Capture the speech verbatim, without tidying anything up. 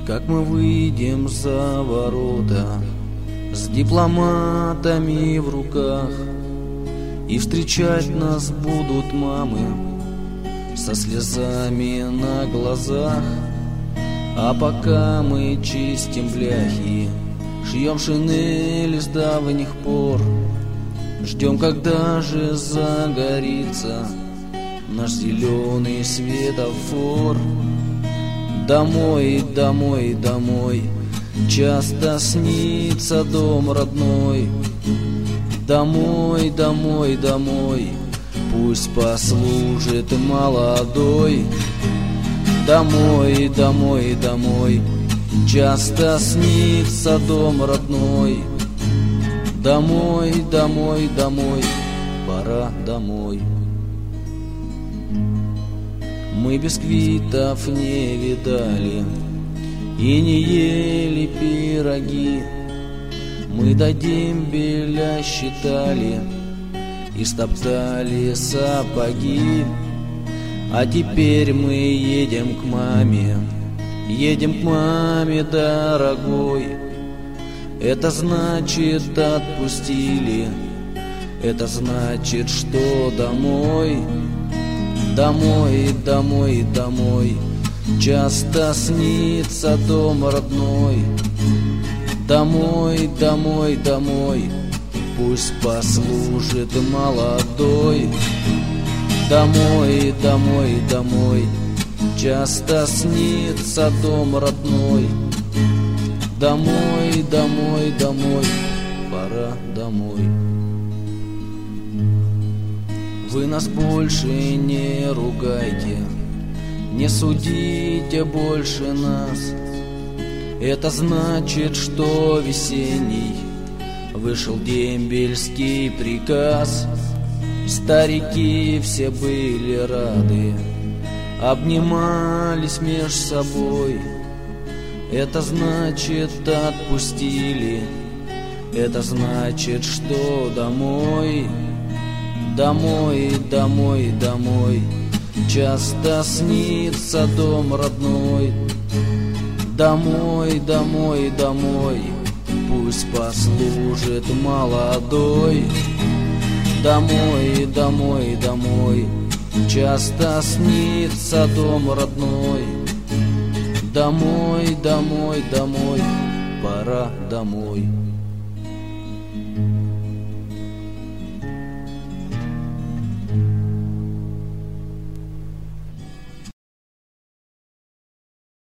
как мы выйдем за ворота с дипломатами в руках, и встречать нас будут мамы со слезами на глазах. А пока мы чистим бляхи, шьем шинель с давних пор, ждем, когда же загорится наш зеленый светофор. Домой, домой, домой, часто снится дом родной. Домой, домой, домой, пусть послужит молодой. Домой, домой, домой, часто снится дом родной. Домой, домой, домой, пора домой. Мы бисквитов не видали и не ели пироги. Мы до дембеля считали и стоптали сапоги. А теперь мы едем к маме, едем к маме, дорогой. Это значит отпустили, это значит, что домой. Домой, домой, домой, часто снится дом родной. Домой, домой, домой, пусть послужит молодой. Домой, домой, домой, часто снится дом родной. Домой, домой, домой, пора домой. Вы нас больше не ругайте, не судите больше нас. Это значит, что весенний вышел дембельский приказ. Старики все были рады, обнимались меж собой. Это значит, отпустили, это значит, что домой. Домой, домой, домой, часто снится дом родной. Домой, домой, домой, пусть послужит молодой. Домой, домой, домой, часто снится дом родной. Домой, домой, домой, пора домой.